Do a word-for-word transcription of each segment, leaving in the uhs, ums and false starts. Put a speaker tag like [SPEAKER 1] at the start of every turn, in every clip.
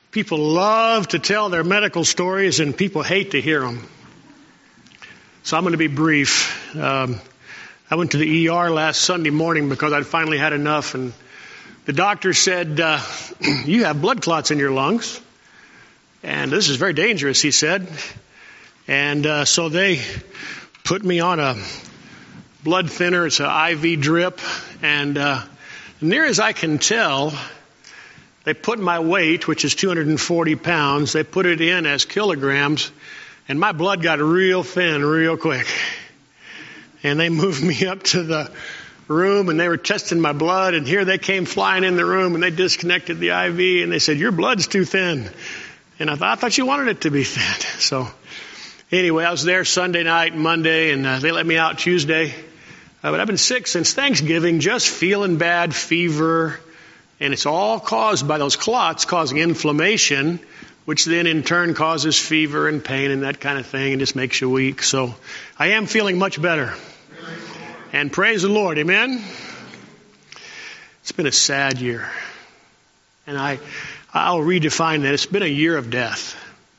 [SPEAKER 1] People love to tell their medical stories, and people hate to hear them. So I'm going to be brief. Um, I went to the E R last Sunday morning because I'd finally had enough, and the doctor said, uh, you have blood clots in your lungs, and this is very dangerous, he said. And uh, so they put me on a blood thinner. It's an I V drip, and uh, near as I can tell, they put my weight, which is two hundred forty pounds, they put it in as kilograms, and my blood got real thin real quick. And they moved me up to the room, and they were testing my blood, and here they came flying in the room, and they disconnected the I V, and they said, your blood's too thin. And I thought, I thought you wanted it to be thin. So anyway, I was there Sunday night and Monday, and uh, they let me out Tuesday. Uh, but I've been sick since Thanksgiving, just feeling bad, fever. And it's all caused by those clots causing inflammation, which then in turn causes fever and pain and that kind of thing, and just makes you weak. So I am feeling much better. And praise the Lord. Amen. It's been a sad year. And I, I'll redefine that. It's been a year of death.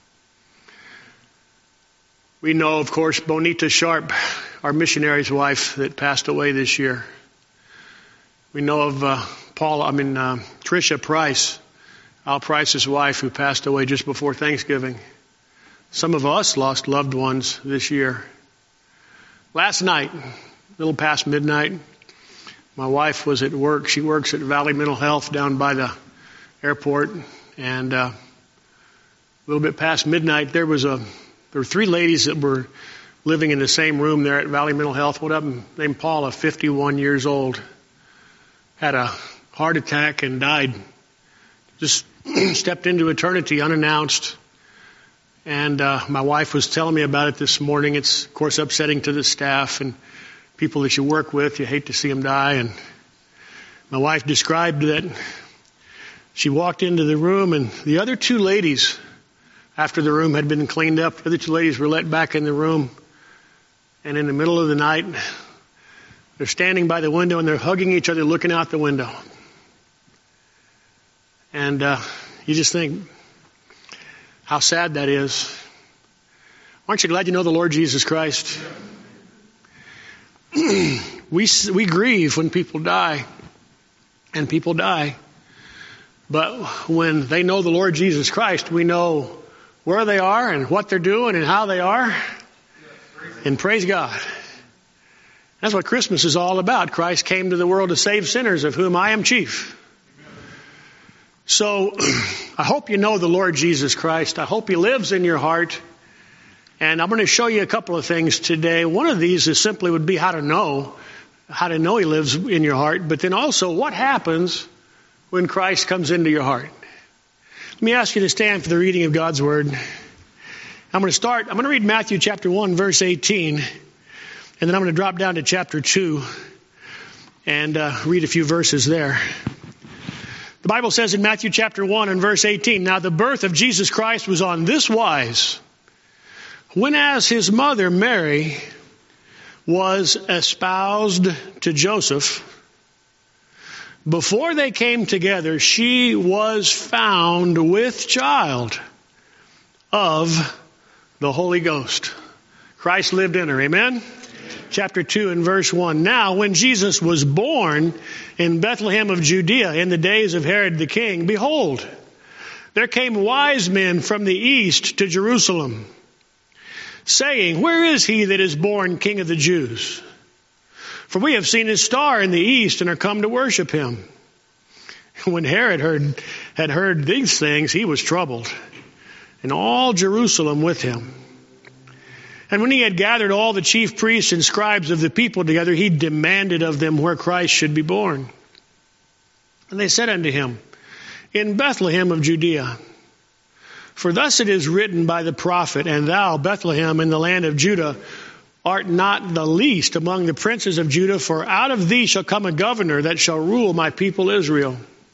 [SPEAKER 1] We know, of course, Bonita Sharp, our missionary's wife that passed away this year. We know of uh, Paul, I mean, uh, Tricia Price, Al Price's wife, who passed away just before Thanksgiving. Some of us lost loved ones this year. Last night, a little past midnight, my wife was at work. She works at Valley Mental Health down by the airport. And uh, a little bit past midnight, there was a there were three ladies that were living in the same room there at Valley Mental Health. One of them, named Paula, fifty-one years old, had a heart attack and died. Just stepped into eternity unannounced. And uh, my wife was telling me about it this morning. It's, of course, upsetting to the staff and people that you work with. You hate to see them die. And my wife described that she walked into the room, and the other two ladies, after the room had been cleaned up, the other two ladies were let back in the room. And in the middle of the night, they're standing by the window and they're hugging each other, looking out the window. And uh, you just think how sad that is. Aren't you glad you know the Lord Jesus Christ? we we grieve when people die, and people die. But when they know the Lord Jesus Christ, we know where they are and what they're doing and how they are. And praise God. That's what Christmas is all about. Christ came to the world to save sinners, of whom I am chief. So I hope you know the Lord Jesus Christ. I hope He lives in your heart. And I'm going to show you a couple of things today. One of these is simply would be how to know, how to know He lives in your heart. But then also what happens when Christ comes into your heart. Let me ask you to stand for the reading of God's Word. I'm going to start, I'm going to read Matthew chapter one, verse eighteen. And then I'm going to drop down to chapter two and uh, read a few verses there. The Bible says in Matthew chapter one and verse eighteen, now the birth of Jesus Christ was on this wise. When as his mother Mary was espoused to Joseph, before they came together, she was found with child of the Holy Ghost. Christ lived in her. Amen? Chapter two and verse one. Now, when Jesus was born in Bethlehem of Judea in the days of Herod the king, behold, there came wise men from the east to Jerusalem, saying, where is he that is born King of the Jews? For we have seen his star in the east and are come to worship him. When Herod heard, had heard these things, he was troubled, and all Jerusalem with him. And when he had gathered all the chief priests and scribes of the people together, he demanded of them where Christ should be born. And they said unto him, in Bethlehem of Judea. For thus it is written by the prophet, and thou, Bethlehem, in the land of Judah, art not the least among the princes of Judah, for out of thee shall come a governor that shall rule my people Israel.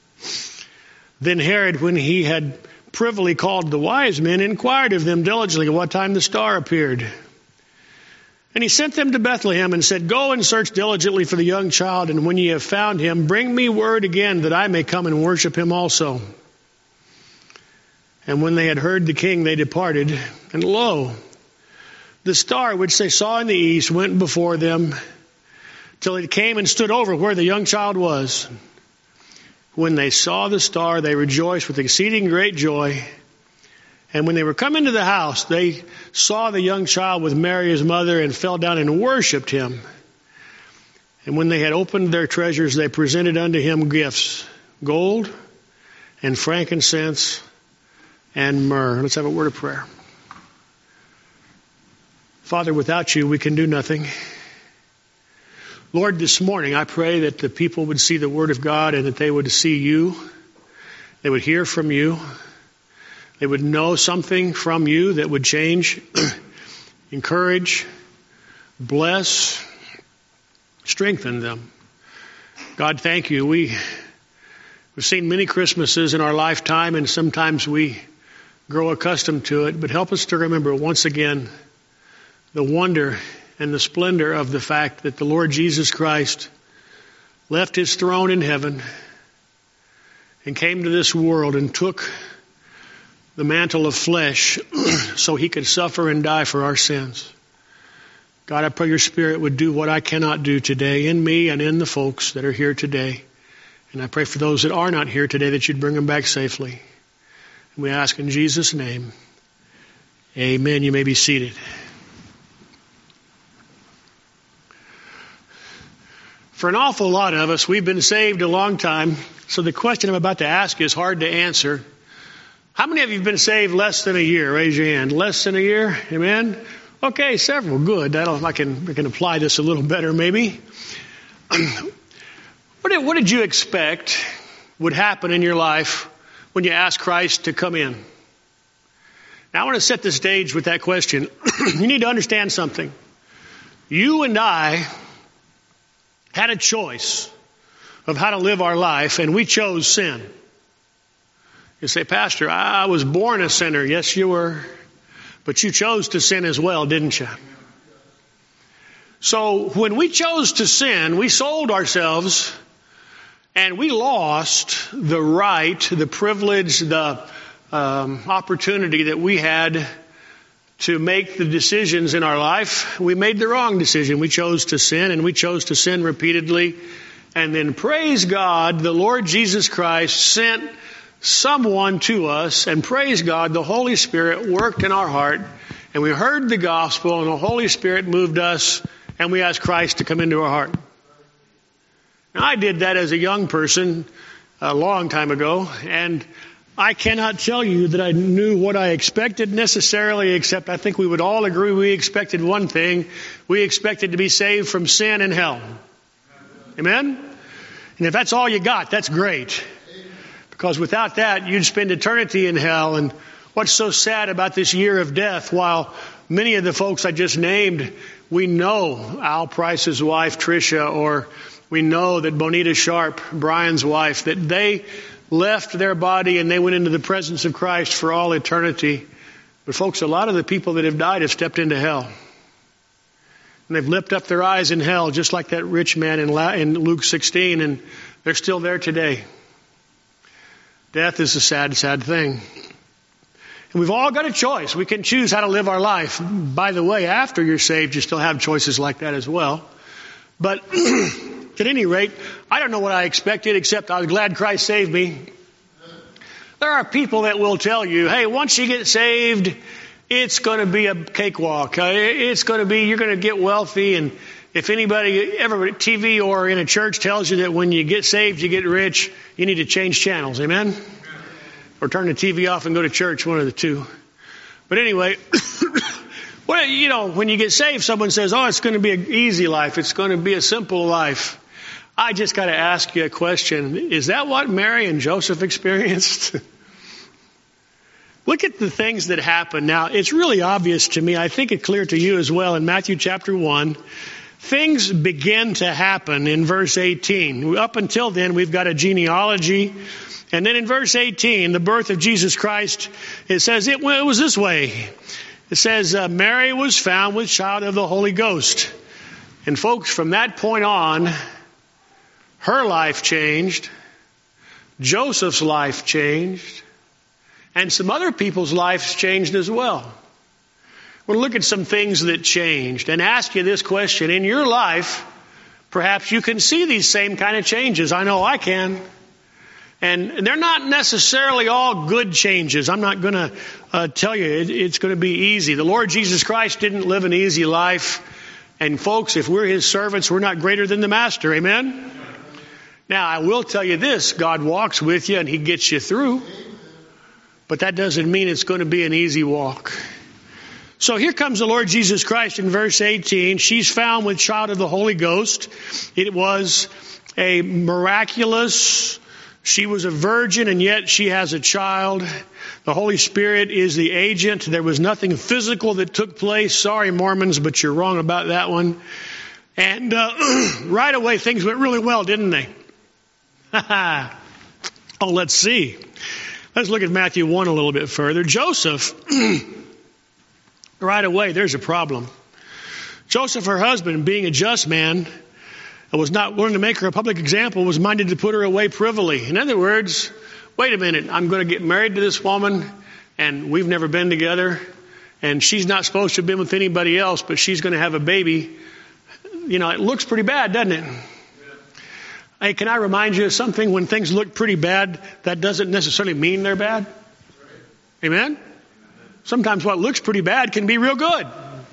[SPEAKER 1] Then Herod, when he had privily called the wise men, inquired of them diligently at what time the star appeared. And he sent them to Bethlehem and said, go and search diligently for the young child, and when ye have found him, bring me word again that I may come and worship him also. And when they had heard the king, they departed. And lo, the star which they saw in the east went before them till it came and stood over where the young child was. When they saw the star, they rejoiced with exceeding great joy. And when they were come into the house, they saw the young child with Mary his mother, and fell down and worshipped him. And when they had opened their treasures, they presented unto him gifts, gold and frankincense and myrrh. Let's have a word of prayer. Father, without you, we can do nothing. Lord, this morning I pray that the people would see the Word of God and that they would see you. They would hear from you. They would know something from you that would change, encourage, bless, strengthen them. God, thank you. We, we've seen many Christmases in our lifetime, and sometimes we grow accustomed to it. But help us to remember once again the wonder and the splendor of the fact that the Lord Jesus Christ left his throne in heaven and came to this world and took the mantle of flesh so he could suffer and die for our sins. God, I pray your Spirit would do what I cannot do today in me and in the folks that are here today. And I pray for those that are not here today that you'd bring them back safely. And we ask in Jesus' name, amen. You may be seated. For an awful lot of us, we've been saved a long time, so the question I'm about to ask is hard to answer. How many of you have been saved less than a year? Raise your hand. Less than a year? Amen? Okay, several. Good. That'll, I can, I can apply this a little better maybe. What did, what did you expect would happen in your life when you asked Christ to come in? Now, I want to set the stage with that question. You need to understand something. You and I had a choice of how to live our life, and we chose sin. You say, Pastor, I was born a sinner. Yes, you were. But you chose to sin as well, didn't you? So when we chose to sin, we sold ourselves and we lost the right, the privilege, the um, opportunity that we had to make the decisions in our life. We made the wrong decision. We chose to sin, and we chose to sin repeatedly. And then, praise God, the Lord Jesus Christ sent someone to us, and praise God, the Holy Spirit worked in our heart, and we heard the gospel, and the Holy Spirit moved us, and we asked Christ to come into our heart. Now, I did that as a young person a long time ago, and I cannot tell you that I knew what I expected necessarily, except I think we would all agree we expected one thing. We expected to be saved from sin and hell. Amen? And if that's all you got, that's great. Because without that, you'd spend eternity in hell. And what's so sad about this year of death, while many of the folks I just named, we know Al Price's wife, Tricia, or we know that Bonita Sharp, Brian's wife, that they left their body and they went into the presence of Christ for all eternity. But folks, a lot of the people that have died have stepped into hell. And they've lifted up their eyes in hell, just like that rich man in, La- in Luke sixteen, and they're still there today. Death is a sad, sad thing. And we've all got a choice. We can choose how to live our life. By the way, after you're saved, you still have choices like that as well. But at any rate, I don't know what I expected, except I was glad Christ saved me. There are people that will tell you, hey, once you get saved, it's going to be a cakewalk. It's going to be, you're going to get wealthy. And if anybody ever T V or in a church tells you that when you get saved, you get rich, you need to change channels. Amen? Amen. Or turn the T V off and go to church, one of the two. But anyway, well, you know, when you get saved, someone says, oh, it's going to be an easy life. It's going to be a simple life. I just got to ask you a question. Is that what Mary and Joseph experienced? Look at the things that happened. Now, it's really obvious to me. I think it's clear to you as well. In Matthew chapter one, things begin to happen in verse eighteen. Up until then, we've got a genealogy. And then in verse eighteen, the birth of Jesus Christ, it says it was this way. It says, uh, Mary was found with child of the Holy Ghost. And folks, from that point on, her life changed. Joseph's life changed. And some other people's lives changed as well. We'll look at some things that changed and ask you this question. In your life, perhaps you can see these same kind of changes. I know I can. And they're not necessarily all good changes. I'm not going to uh, tell you it, it's going to be easy. The Lord Jesus Christ didn't live an easy life. And folks, if we're His servants, we're not greater than the Master. Amen? Now, I will tell you this. God walks with you and He gets you through. But that doesn't mean it's going to be an easy walk. So here comes the Lord Jesus Christ in verse eighteen. She's found with child of the Holy Ghost. It was a miraculous, she was a virgin and yet she has a child. The Holy Spirit is the agent. There was nothing physical that took place. Sorry, Mormons, but you're wrong about that one. And uh, right away things went really well, didn't they? Oh, let's see. Let's look at Matthew one a little bit further. Joseph... Right away, there's a problem. Joseph, her husband, being a just man, and was not willing to make her a public example, was minded to put her away privily. In other words, wait a minute, I'm going to get married to this woman, and we've never been together, and she's not supposed to have been with anybody else, but she's going to have a baby. You know, it looks pretty bad, doesn't it? Yeah. Hey, can I remind you of something? When things look pretty bad, that doesn't necessarily mean they're bad. Right. Amen? Sometimes what looks pretty bad can be real good.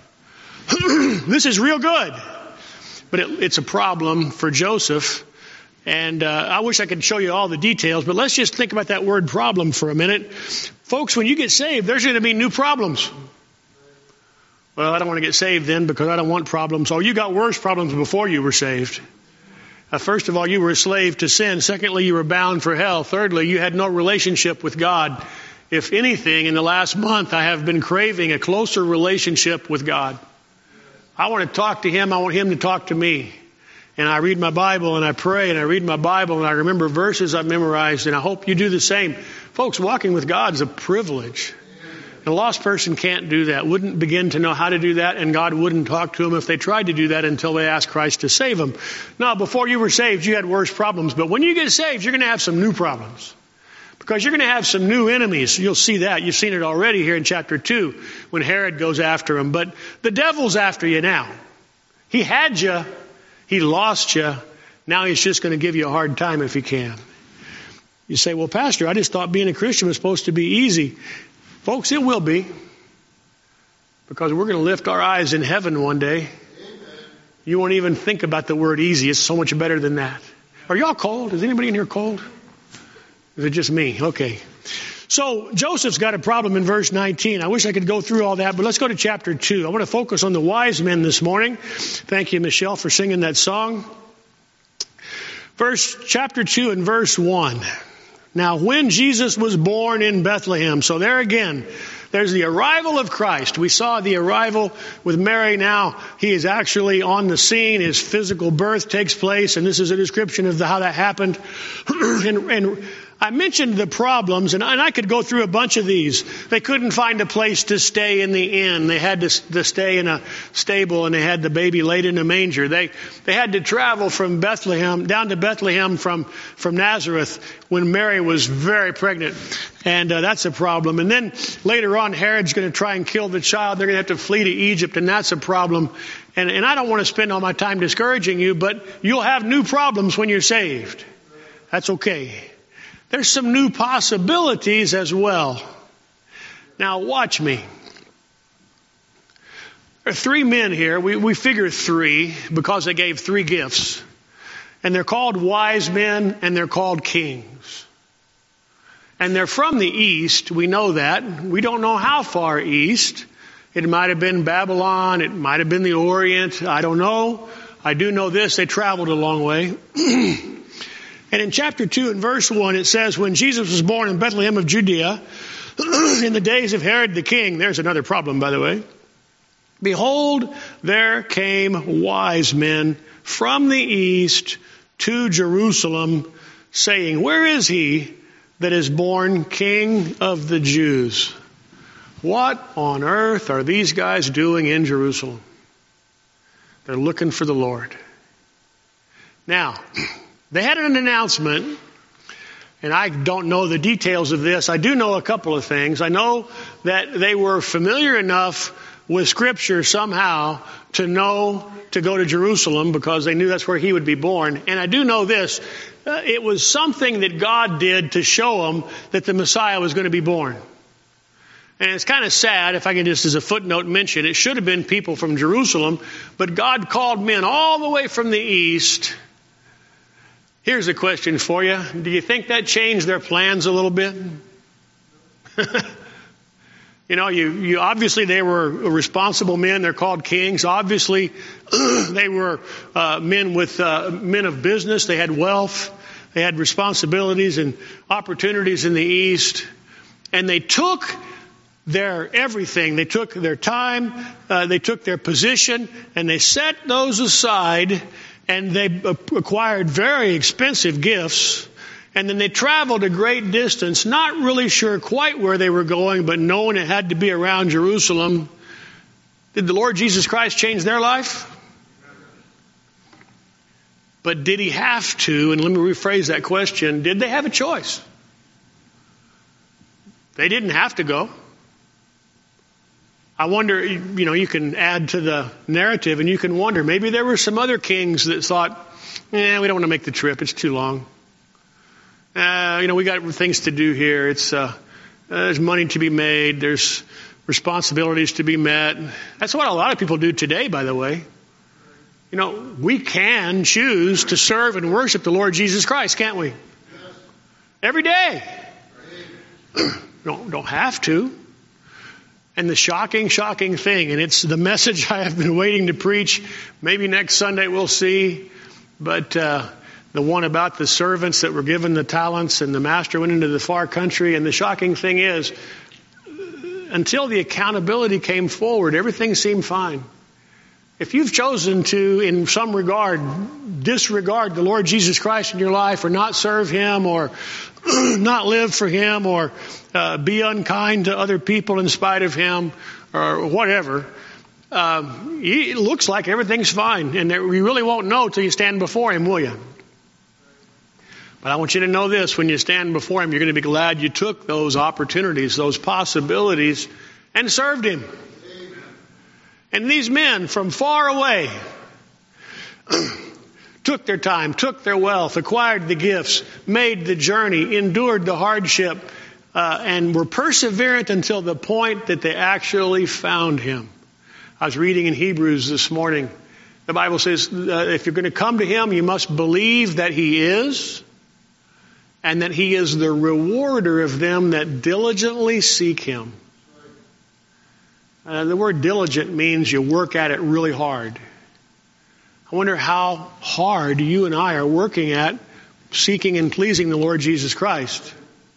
[SPEAKER 1] This is real good. But it, it's a problem for Joseph. And uh, I wish I could show you all the details, but let's just think about that word problem for a minute. Folks, when you get saved, there's going to be new problems. Well, I don't want to get saved then because I don't want problems. Oh, you got worse problems before you were saved. Uh, first of all, you were a slave to sin. Secondly, you were bound for hell. Thirdly, you had no relationship with God. If anything, in the last month, I have been craving a closer relationship with God. I want to talk to Him. I want Him to talk to me. And I read my Bible and I pray and I read my Bible and I remember verses I've memorized, and I hope you do the same. Folks, walking with God is a privilege. A lost person can't do that, wouldn't begin to know how to do that, and God wouldn't talk to them if they tried to do that until they asked Christ to save them. No, before you were saved, you had worse problems. But when you get saved, you're going to have some new problems. Because you're going to have some new enemies. You'll see that. You've seen it already here in chapter two when Herod goes after him. But the devil's after you now. He had you. He lost you. Now he's just going to give you a hard time if he can. You say, well, Pastor, I just thought being a Christian was supposed to be easy. Folks, it will be. Because we're going to lift our eyes in heaven one day. You won't even think about the word easy. It's so much better than that. Are y'all cold? Is anybody in here cold? Is it just me? Okay. So Joseph's got a problem in verse nineteen. I wish I could go through all that, but let's go to chapter two. I want to focus on the wise men this morning. Thank you, Michelle, for singing that song. Verse chapter two and verse one. Now, when Jesus was born in Bethlehem, so there again, there's the arrival of Christ. We saw the arrival with Mary. Now he is actually on the scene. His physical birth takes place, and this is a description of the, how that happened. and, and I mentioned the problems, and I could go through a bunch of these. They couldn't find a place to stay in the inn. They had to, to stay in a stable, and they had the baby laid in a manger. They they had to travel from Bethlehem, down to Bethlehem from, from Nazareth when Mary was very pregnant. And uh, that's a problem. And then later on, Herod's going to try and kill the child. They're going to have to flee to Egypt, and that's a problem. And, and I don't want to spend all my time discouraging you, but you'll have new problems when you're saved. That's okay. There's some new possibilities as well. Now watch me. There are three men here. We, we figure three because they gave three gifts. And they're called wise men and they're called kings. And they're from the east. We know that. We don't know how far east. It might have been Babylon. It might have been the Orient. I don't know. I do know this. They traveled a long way. And in chapter two and verse one, it says, when Jesus was born in Bethlehem of Judea, in the days of Herod the king, there's another problem, by the way. Behold, there came wise men from the east to Jerusalem, saying, where is he that is born King of the Jews? What on earth are these guys doing in Jerusalem? They're looking for the Lord. Now, they had an announcement, and I don't know the details of this. I do know a couple of things. I know that they were familiar enough with Scripture somehow to know to go to Jerusalem because they knew that's where he would be born. And I do know this. Uh, it was something that God did to show them that the Messiah was going to be born. And it's kind of sad, if I can just as a footnote mention, it should have been people from Jerusalem, but God called men all the way from the east. Here's a question for you. Do you think that changed their plans a little bit? You know, you, you obviously they were responsible men. They're called kings. Obviously, they were uh, men with uh, men of business. They had wealth. They had responsibilities and opportunities in the east. And they took their everything. They took their time. Uh, they took their position, and they set those aside. And they acquired very expensive gifts. And then they traveled a great distance, not really sure quite where they were going, but knowing it had to be around Jerusalem. Did the Lord Jesus Christ change their life? But did he have to? And let me rephrase that question. Did they have a choice? They didn't have to go. I wonder, you know, you can add to the narrative and you can wonder, maybe there were some other kings that thought, eh, we don't want to make the trip. It's too long. Uh, you know, we got things to do here. It's, uh, uh, there's money to be made. There's responsibilities to be met. That's what a lot of people do today, by the way. You know, we can choose to serve and worship the Lord Jesus Christ, can't we? Every day. don't, don't have to. And the shocking, shocking thing, and it's the message I have been waiting to preach. Maybe next Sunday we'll see. But, uh, the one about the servants that were given the talents and the master went into the far country. And the shocking thing is, until the accountability came forward, everything seemed fine. If you've chosen to, in some regard, disregard the Lord Jesus Christ in your life or not serve him or not live for him or uh, be unkind to other people in spite of him or whatever, um, it looks like everything's fine. And you really won't know till you stand before him, will you? But I want you to know this, when you stand before him, you're going to be glad you took those opportunities, those possibilities, and served him. Amen. And these men from far away took their time, took their wealth, acquired the gifts, made the journey, endured the hardship, uh, and were perseverant until the point that they actually found him. I was reading in Hebrews this morning. The Bible says, uh, if you're going to come to him, you must believe that he is, and that he is the rewarder of them that diligently seek him. Uh, the word diligent means you work at it really hard. I wonder how hard you and I are working at seeking and pleasing the Lord Jesus Christ.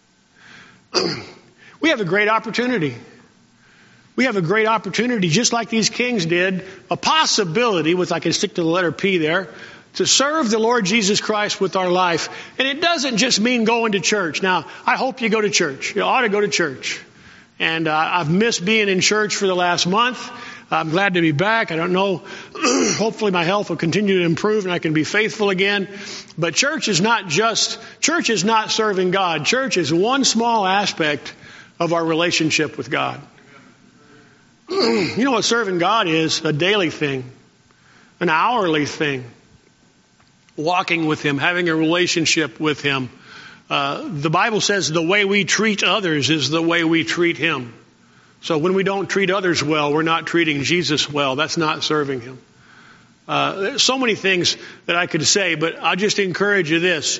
[SPEAKER 1] We have a great opportunity. We have a great opportunity, just like these kings did, a possibility, with I can stick to the letter P there, to serve the Lord Jesus Christ with our life. And it doesn't just mean going to church. Now, I hope you go to church. You ought to go to church. And uh, I've missed being in church for the last month. I'm glad to be back. I don't know. Hopefully my health will continue to improve and I can be faithful again. But church is not just, church is not serving God. Church is one small aspect of our relationship with God. You know what serving God is? A daily thing. An hourly thing. Walking with him, having a relationship with him. Uh, the Bible says the way we treat others is the way we treat him. So when we don't treat others well, we're not treating Jesus well. That's not serving him. Uh, there's so many things that I could say, but I'll just encourage you this.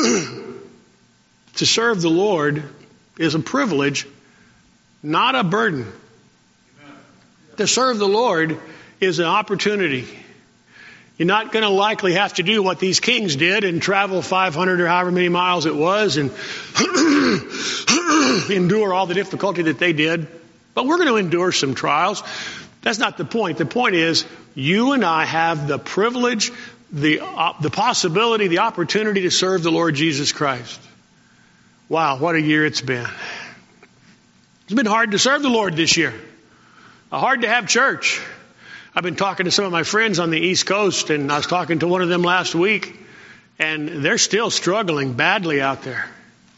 [SPEAKER 1] To serve the Lord is a privilege, not a burden. To serve the Lord is an opportunity. You're not going to likely have to do what these kings did and travel five hundred or however many miles it was and endure all the difficulty that they did. But we're going to endure some trials. That's not the point. The point is you and I have the privilege, the uh, the possibility, the opportunity to serve the Lord Jesus Christ. Wow, what a year it's been. It's been hard to serve the Lord this year. Hard to have church. I've been talking to some of my friends on the East Coast, and I was talking to one of them last week, and they're still struggling badly out there.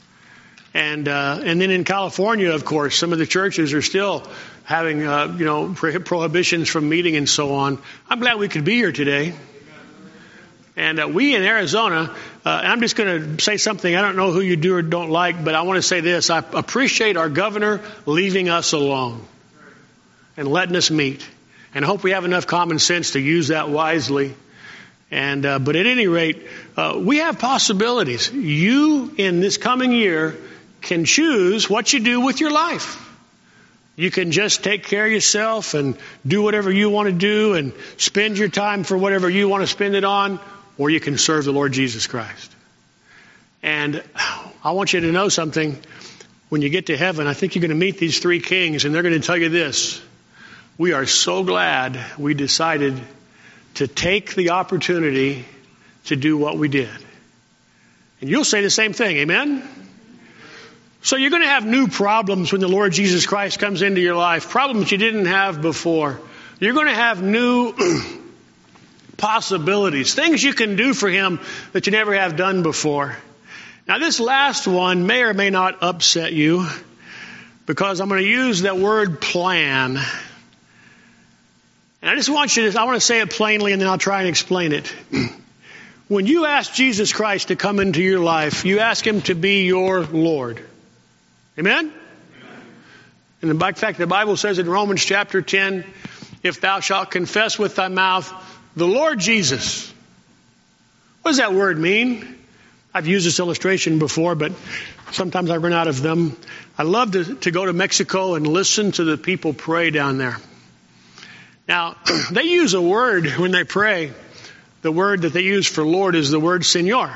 [SPEAKER 1] And uh, and then in California, of course, some of the churches are still having, uh, you know, prohibitions from meeting and so on. I'm glad we could be here today. And uh, we in Arizona, uh, I'm just going to say something. I don't know who you do or don't like, but I want to say this. I appreciate our governor leaving us alone and letting us meet. And I hope we have enough common sense to use that wisely. And uh, but at any rate, uh, we have possibilities. You, in this coming year, can choose what you do with your life. You can just take care of yourself and do whatever you want to do and spend your time for whatever you want to spend it on, or you can serve the Lord Jesus Christ. And I want you to know something. When you get to heaven, I think you're going to meet these three kings, and they're going to tell you this. We are so glad we decided to take the opportunity to do what we did. And you'll say the same thing, amen? So you're going to have new problems when the Lord Jesus Christ comes into your life, problems you didn't have before. You're going to have new possibilities, things you can do for Him that you never have done before. Now this last one may or may not upset you, because I'm going to use that word plan. And I just want you to, I want to say it plainly, and then I'll try and explain it. When you ask Jesus Christ to come into your life, you ask Him to be your Lord. Amen? And in fact, the Bible says in Romans chapter ten, if thou shalt confess with thy mouth the Lord Jesus. What does that word mean? I've used this illustration before, but sometimes I run out of them. I love to, to go to Mexico and listen to the people pray down there. Now, they use a word when they pray. The word that they use for Lord is the word Señor.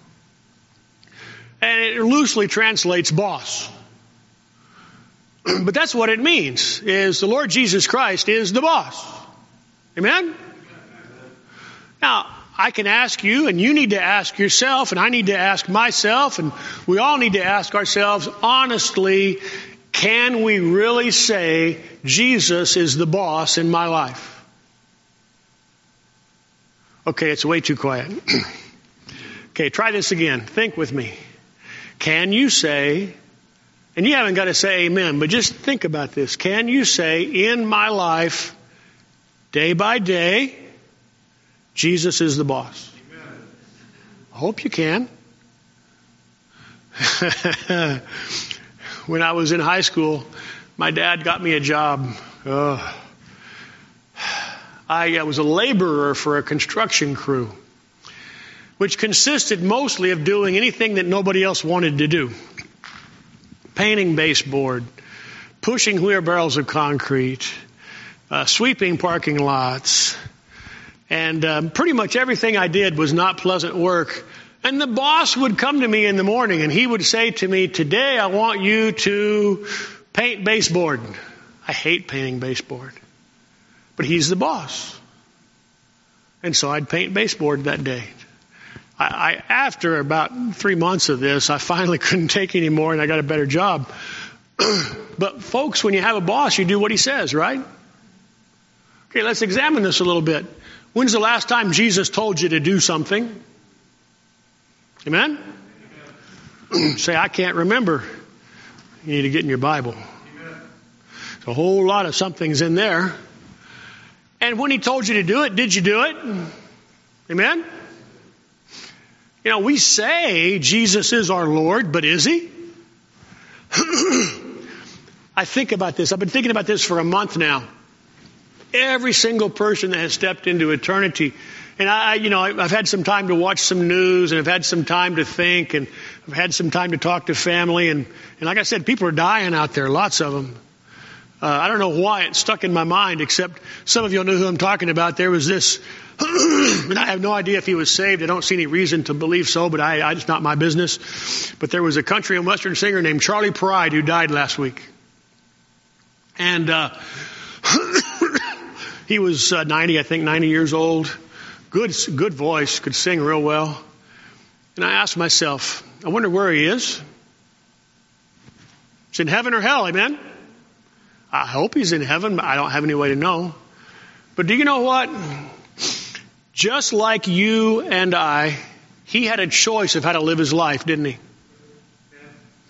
[SPEAKER 1] And it loosely translates boss. But that's what it means, is the Lord Jesus Christ is the boss. Amen? Now, I can ask you, and you need to ask yourself, and I need to ask myself, and we all need to ask ourselves honestly, can we really say Jesus is the boss in my life? Okay, it's way too quiet. Okay, try this again. Think with me. Can you say, and you haven't got to say amen, but just think about this. Can you say, in my life, day by day, Jesus is the boss? Amen. I hope you can. When I was in high school, my dad got me a job. Oh. I was a laborer for a construction crew, which consisted mostly of doing anything that nobody else wanted to do. Painting baseboard, pushing wheelbarrows of concrete, uh, sweeping parking lots. And um, pretty much everything I did was not pleasant work. And the boss would come to me in the morning and he would say to me, today I want you to paint baseboard. I hate painting baseboard. But he's the boss. And so I'd paint baseboard that day. I, I, after about three months of this, I finally couldn't take any more and I got a better job. But folks, when you have a boss, you do what he says, right? Okay, let's examine this a little bit. When's the last time Jesus told you to do something? Amen? Amen. Say, I can't remember. You need to get in your Bible. Amen. There's a whole lot of somethings in there. And when he told you to do it, did you do it? Amen? You know, we say Jesus is our Lord, but is he? I think about this. I've been thinking about this for a month now. Every single person that has stepped into eternity. And I, you know, I've had some time to watch some news, and I've had some time to think, and I've had some time to talk to family. And, and like I said, people are dying out there, lots of them. Uh, I don't know why it stuck in my mind, except some of you know who I'm talking about. There was this, and I have no idea if he was saved. I don't see any reason to believe so, but I, I, it's not my business. But there was a country and western singer named Charlie Pride who died last week. And uh, he was uh, ninety, I think, ninety years old. Good, good voice, could sing real well. And I asked myself, I wonder where he is. He's in heaven or hell, amen? I hope he's in heaven, but I don't have any way to know. But do you know what? Just like you and I, he had a choice of how to live his life, didn't he?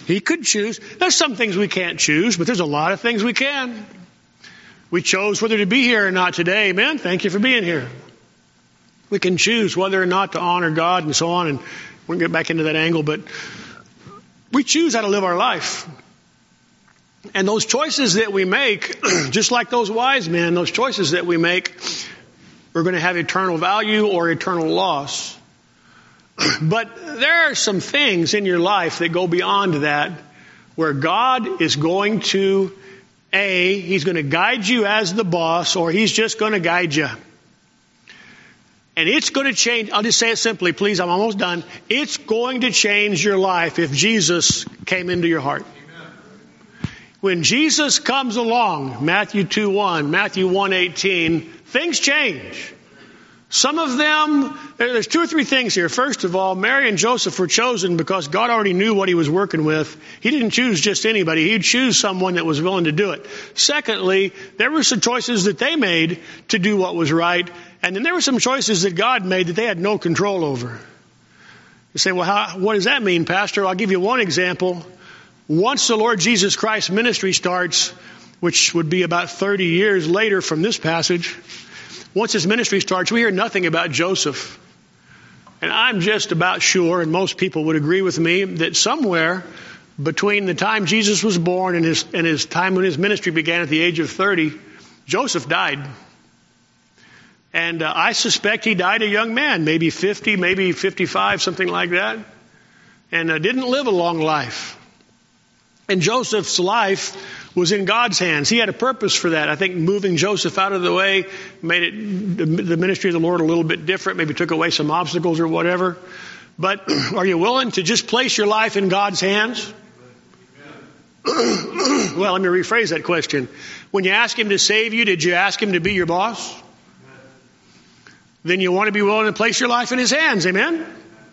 [SPEAKER 1] He could choose. There's some things we can't choose, but there's a lot of things we can. We chose whether to be here or not today. Amen. Thank you for being here. We can choose whether or not to honor God and so on, and we'll get back into that angle, but we choose how to live our life. And those choices that we make, just like those wise men, those choices that we make are going to have eternal value or eternal loss. But there are some things in your life that go beyond that, where God is going to, A, He's going to guide you as the boss, or He's just going to guide you. And it's going to change. I'll just say it simply, please. I'm almost done. It's going to change your life if Jesus came into your heart. Amen. When Jesus comes along, Matthew two one, Matthew one eighteen, things change. Some of them, there's two or three things here. First of all, Mary and Joseph were chosen because God already knew what He was working with. He didn't choose just anybody. He'd choose someone that was willing to do it. Secondly, there were some choices that they made to do what was right. And then there were some choices that God made that they had no control over. You say, well, how, what does that mean, Pastor? I'll give you one example. Once the Lord Jesus Christ's ministry starts, which would be about thirty years later from this passage, once His ministry starts, we hear nothing about Joseph. And I'm just about sure, and most people would agree with me, that somewhere between the time Jesus was born and his, and his time when His ministry began at the age of thirty, Joseph died. And uh, I suspect he died a young man, maybe fifty, maybe fifty-five, something like that. And uh, didn't live a long life. And Joseph's life was in God's hands. He had a purpose for that. I think moving Joseph out of the way made it the, the ministry of the Lord a little bit different, maybe took away some obstacles or whatever. But are you willing to just place your life in God's hands? Well, let me rephrase that question. When you asked Him to save you, did you ask Him to be your boss? Then you want to be willing to place your life in His hands. Amen?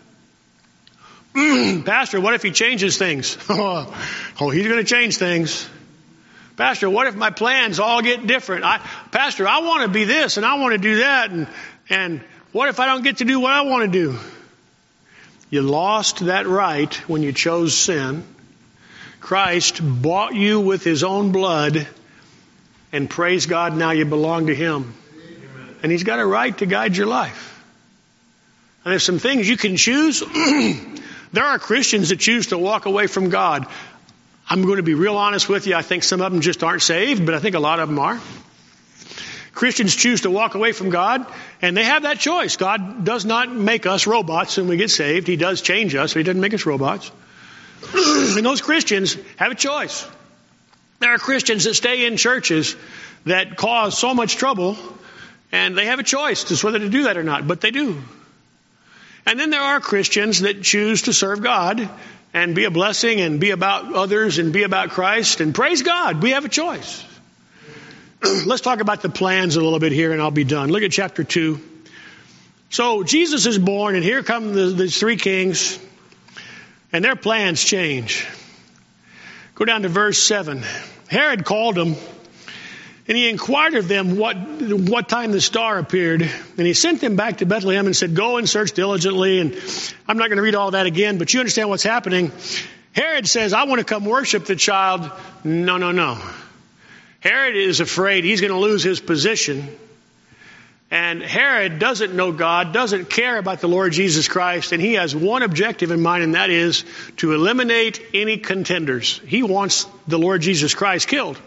[SPEAKER 1] Pastor, what if He changes things? oh, He's going to change things. Pastor, what if my plans all get different? I, Pastor, I want to be this and I want to do that. And, and what if I don't get to do what I want to do? You lost that right when you chose sin. Christ bought you with His own blood, and praise God, now you belong to Him. And He's got a right to guide your life. And there's some things you can choose. There are Christians that choose to walk away from God. I'm going to be real honest with you. I think some of them just aren't saved, but I think a lot of them are. Christians choose to walk away from God, and they have that choice. God does not make us robots when we get saved. He does change us, but He doesn't make us robots. And those Christians have a choice. There are Christians that stay in churches that cause so much trouble, and they have a choice as to whether to do that or not, but they do. And then there are Christians that choose to serve God and be a blessing and be about others and be about Christ. And praise God, we have a choice. Let's talk about the plans a little bit here and I'll be done. Look at chapter two. So Jesus is born, and here come the, these three kings, and their plans change. Go down to verse seven. Herod called them, and he inquired of them what what time the star appeared. And he sent them back to Bethlehem and said, go and search diligently. And I'm not going to read all that again, but you understand what's happening. Herod says, I want to come worship the child. No, no, no. Herod is afraid he's going to lose his position. And Herod doesn't know God, doesn't care about the Lord Jesus Christ, and he has one objective in mind, and that is to eliminate any contenders. He wants the Lord Jesus Christ killed.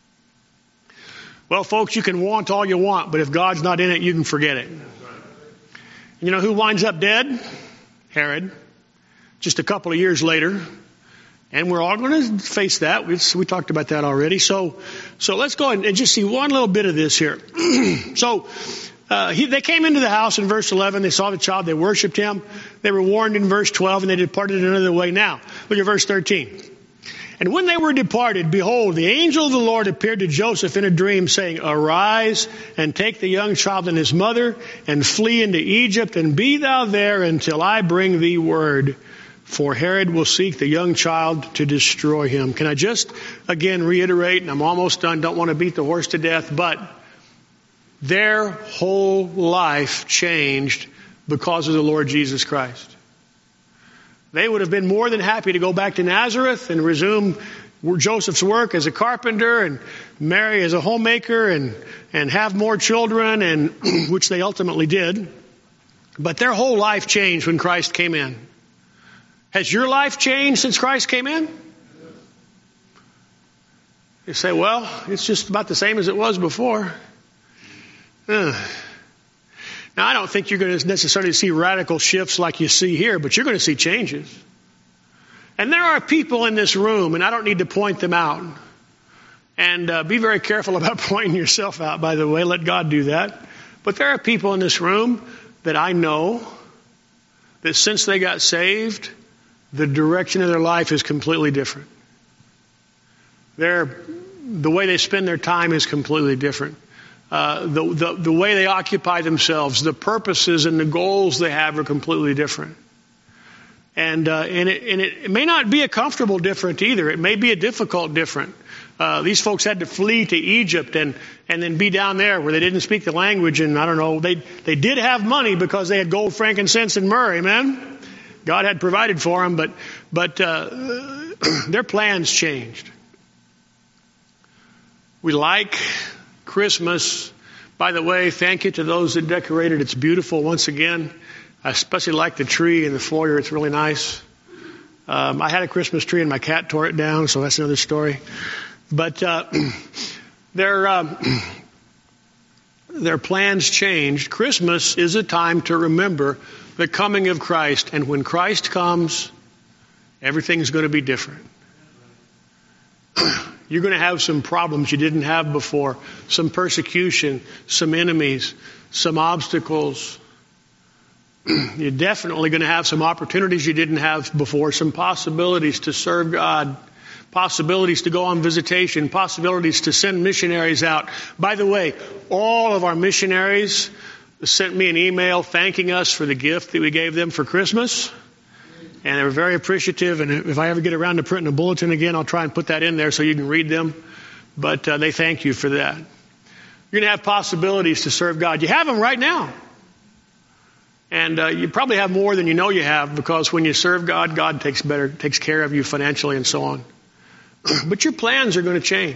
[SPEAKER 1] Well, folks, you can want all you want, but if God's not in it, you can forget it. You know who winds up dead? Herod. Just a couple of years later. And we're all going to face that. We, we talked about that already. So, so let's go ahead and just see one little bit of this here. so, uh, he, they came into the house in verse eleven. They saw the child. They worshiped him. They were warned in verse twelve, and they departed another way. Now, look at verse thirteen. And when they were departed, behold, the angel of the Lord appeared to Joseph in a dream, saying, arise and take the young child and his mother and flee into Egypt, and be thou there until I bring thee word. For Herod will seek the young child to destroy him. Can I just again reiterate, and I'm almost done, don't want to beat the horse to death, but their whole life changed because of the Lord Jesus Christ. They would have been more than happy to go back to Nazareth and resume Joseph's work as a carpenter and Mary as a homemaker and, and have more children, and which they ultimately did. But their whole life changed when Christ came in. Has your life changed since Christ came in? You say, well, it's just about the same as it was before. Uh. Now, I don't think you're going to necessarily see radical shifts like you see here, but you're going to see changes. And there are people in this room, and I don't need to point them out. And uh, be very careful about pointing yourself out, by the way. Let God do that. But there are people in this room that I know that since they got saved, the direction of their life is completely different. Their, the way they spend their time is completely different. Uh, the, the, the way they occupy themselves, the purposes and the goals they have are completely different. And, uh, and, it, and it may not be a comfortable different either. It may be a difficult different. Uh, these folks had to flee to Egypt and, and then be down there where they didn't speak the language. And I don't know, they, they did have money because they had gold, frankincense, and myrrh. Amen? God had provided for them, but, but uh, their plans changed. We like Christmas. By the way, thank you to those that decorated. It's beautiful once again. I especially like the tree in the foyer. It's really nice. Um, I had a Christmas tree and my cat tore it down, so that's another story. But uh, their um, their plans changed. Christmas is a time to remember the coming of Christ, and when Christ comes, everything's going to be different. You're going to have some problems you didn't have before, some persecution, some enemies, some obstacles. You're definitely going to have some opportunities you didn't have before, some possibilities to serve God, possibilities to go on visitation, possibilities to send missionaries out. By the way, all of our missionaries sent me an email thanking us for the gift that we gave them for Christmas. And they were very appreciative. And if I ever get around to printing a bulletin again, I'll try and put that in there so you can read them. But uh, they thank you for that. You're going to have possibilities to serve God. You have them right now. And uh, you probably have more than you know you have, because when you serve God, God takes better, takes care of you financially and so on. But your plans are going to change.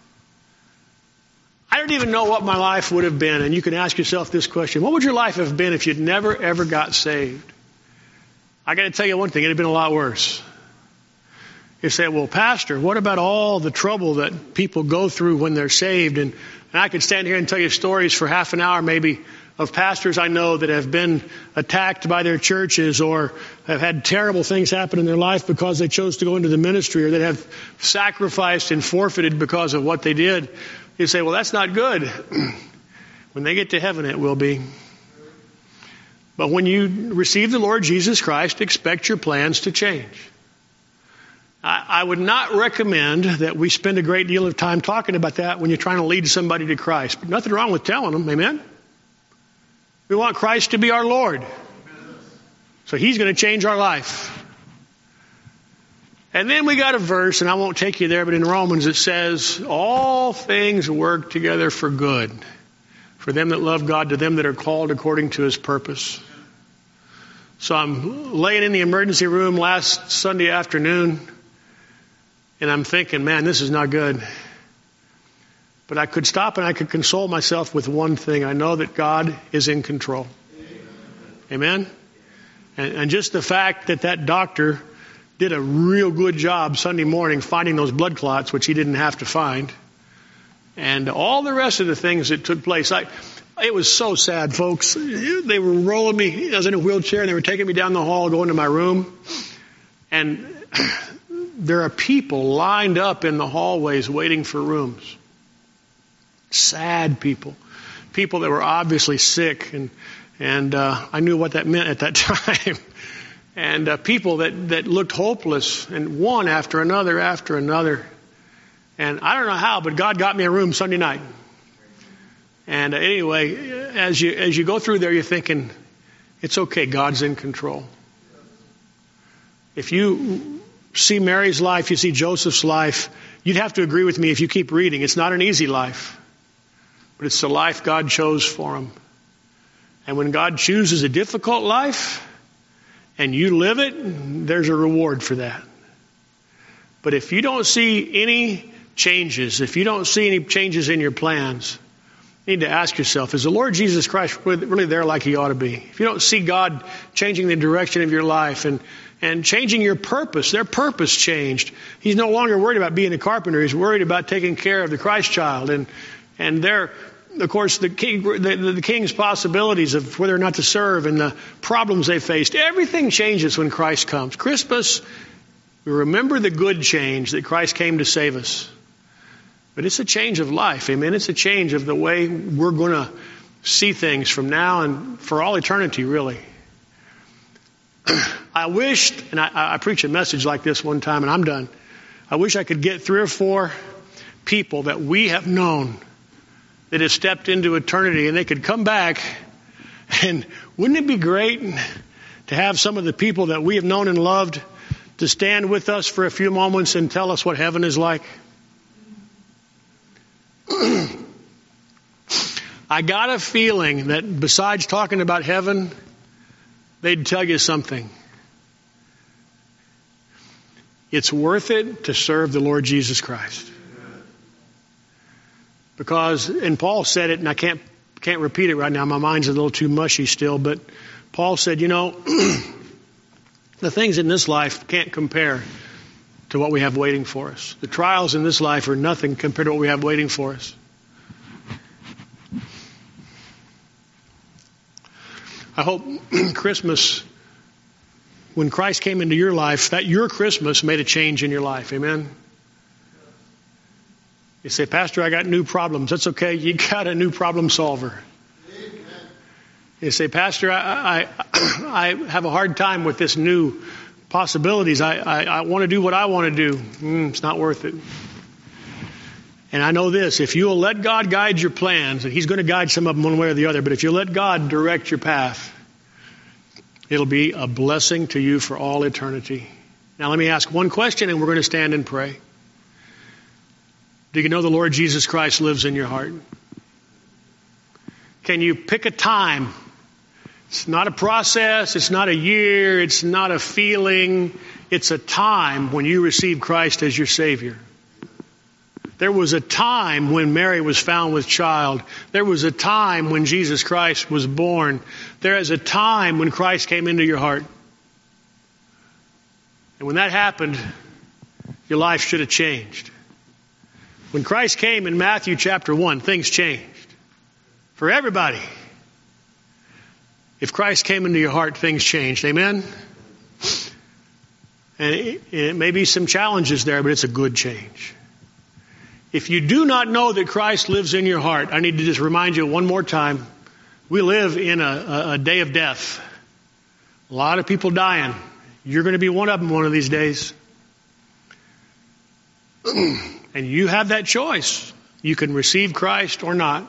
[SPEAKER 1] I don't even know what my life would have been. And you can ask yourself this question. What would your life have been if you'd never, ever got saved? I got to tell you one thing. It'd have been a lot worse. You say, well, Pastor, what about all the trouble that people go through when they're saved? And, and I could stand here and tell you stories for half an hour maybe of pastors I know that have been attacked by their churches or have had terrible things happen in their life because they chose to go into the ministry, or that have sacrificed and forfeited because of what they did. You say, well, that's not good. When they get to heaven, it will be. But when you receive the Lord Jesus Christ, expect your plans to change. I, I would not recommend that we spend a great deal of time talking about that when you're trying to lead somebody to Christ. But nothing wrong with telling them, amen? We want Christ to be our Lord. So He's going to change our life. And then we got a verse, and I won't take you there, but in Romans it says, all things work together for good, for them that love God, to them that are called according to His purpose. So I'm laying in the emergency room last Sunday afternoon, and I'm thinking, man, this is not good. But I could stop and I could console myself with one thing. I know that God is in control. Amen? And, and just the fact that that doctor did a real good job Sunday morning finding those blood clots, which he didn't have to find, and all the rest of the things that took place. I, it was so sad, folks. They were rolling me. I was in a wheelchair, and they were taking me down the hall, going to my room. And there are people lined up in the hallways waiting for rooms. Sad people. People that were obviously sick. And, and uh, I knew what that meant at that time. And uh, people that, that looked hopeless, and one after another after another. And I don't know how, but God got me a room Sunday night. And uh, anyway, as you as you go through there, you're thinking, it's okay, God's in control. If you see Mary's life, you see Joseph's life, you'd have to agree with me if you keep reading. It's not an easy life, but it's the life God chose for them. And when God chooses a difficult life, and you live it, there's a reward for that. But if you don't see any changes, if you don't see any changes in your plans, you need to ask yourself, is the Lord Jesus Christ really there like he ought to be? If you don't see God changing the direction of your life and, and changing your purpose, their purpose changed. He's no longer worried about being a carpenter. He's worried about taking care of the Christ child. And, and their, of course, the, king, the, the king's possibilities of whether or not to serve and the problems they faced. Everything changes when Christ comes. Christmas, we remember the good change that Christ came to save us. But it's a change of life, amen? It's a change of the way we're going to see things from now and for all eternity, really. I wished, and I, I preached a message like this one time, and I'm done. I wish I could get three or four people that we have known that have stepped into eternity, and they could come back, and wouldn't it be great to have some of the people that we have known and loved to stand with us for a few moments and tell us what heaven is like? I got a feeling that besides talking about heaven, they'd tell you something. It's worth it to serve the Lord Jesus Christ. Because, and Paul said it, and I can't can't repeat it right now. My mind's a little too mushy still, but Paul said, you know, the things in this life can't compare to what we have waiting for us. The trials in this life are nothing compared to what we have waiting for us. I hope Christmas, when Christ came into your life, that your Christmas made a change in your life. Amen? You say, Pastor, I got new problems. That's okay. You got a new problem solver. Amen. You say, Pastor, I, I, I have a hard time with this new possibilities. I, I, I want to do what I want to do. Mm, it's not worth it. And I know this, if you'll let God guide your plans, and he's going to guide some of them one way or the other, but if you let God direct your path, it'll be a blessing to you for all eternity. Now let me ask one question, and we're going to stand and pray. Do you know the Lord Jesus Christ lives in your heart? Can you pick a time? It's not a process. It's not a year. It's not a feeling. It's a time when you receive Christ as your Savior. There was a time when Mary was found with child. There was a time when Jesus Christ was born. There is a time when Christ came into your heart. And when that happened, your life should have changed. When Christ came in Matthew chapter one, things changed. For everybody. If Christ came into your heart, things changed. Amen? And it, it may be some challenges there, but it's a good change. If you do not know that Christ lives in your heart, I need to just remind you one more time. We live in a, a, a day of death. A lot of people dying. You're going to be one of them one of these days. And you have that choice. You can receive Christ or not.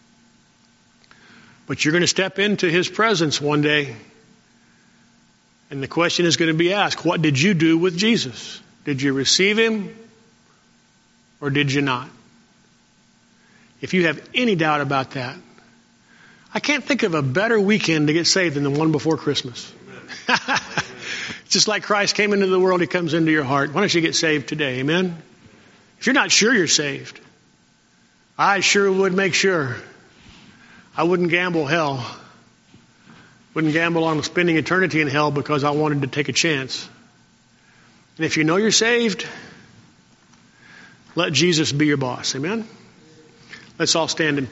[SPEAKER 1] But you're going to step into his presence one day. And the question is going to be asked, what did you do with Jesus? Did you receive him or did you not? If you have any doubt about that, I can't think of a better weekend to get saved than the one before Christmas. Just like Christ came into the world, he comes into your heart. Why don't you get saved today? Amen? If you're not sure you're saved, I sure would make sure. I wouldn't gamble hell. Wouldn't gamble on spending eternity in hell because I wanted to take a chance. And if you know you're saved, let Jesus be your boss. Amen? Let's all stand and